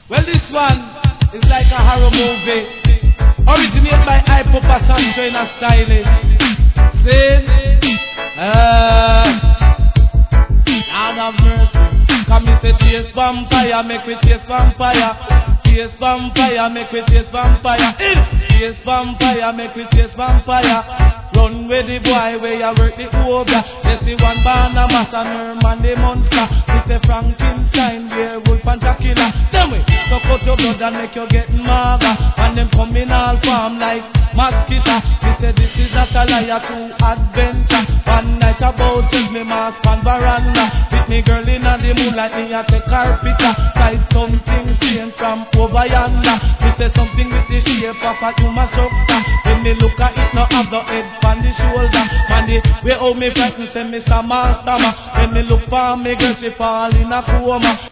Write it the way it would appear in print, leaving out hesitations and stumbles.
Well, this one is like a horror movie, originated by Papa Sancho in a stylist. See? Lord of mercy. Come me say chase vampire, make we chase vampire. Chase vampire, make we chase vampire. Chase vampire, make we chase vampire. Run with the boy where you work the cobra. Let's see one Barnabas and Herman the monster. It's a Frankenstein, werewolf and Dracula. Tell me, suck out your blood and make you get maga. And them come in all form like mosquito. Me say this is not a liar to adventure. One night about take me mask and veranda. With me girl in the moonlight, me at the carpenter. Sight something strange from over yonder. Me say something with the shape of a human structure. When me look at it, now have the head on the shoulder. Man, the way how me frightened say me some master. When me look for me girl, she fall in a coma.